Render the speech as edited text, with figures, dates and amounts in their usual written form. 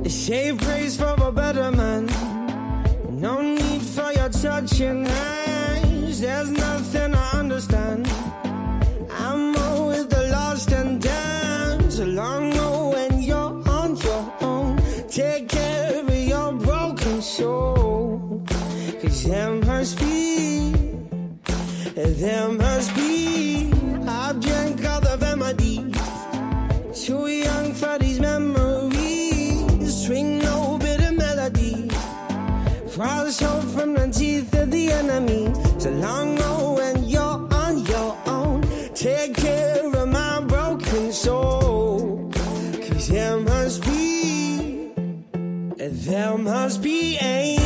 Save praise for a better man. No need for your touching hands. There's nothing I understand. I'm more with the lost and damned. So long when you're on your own. Take care of your broken soul. 'Cause there must be I've drank all the remedies. Too young for these memories. Swing no bitter melody. False hope from the teeth of the enemy. So long when you're on your own. Take care of my broken soul. 'Cause there must be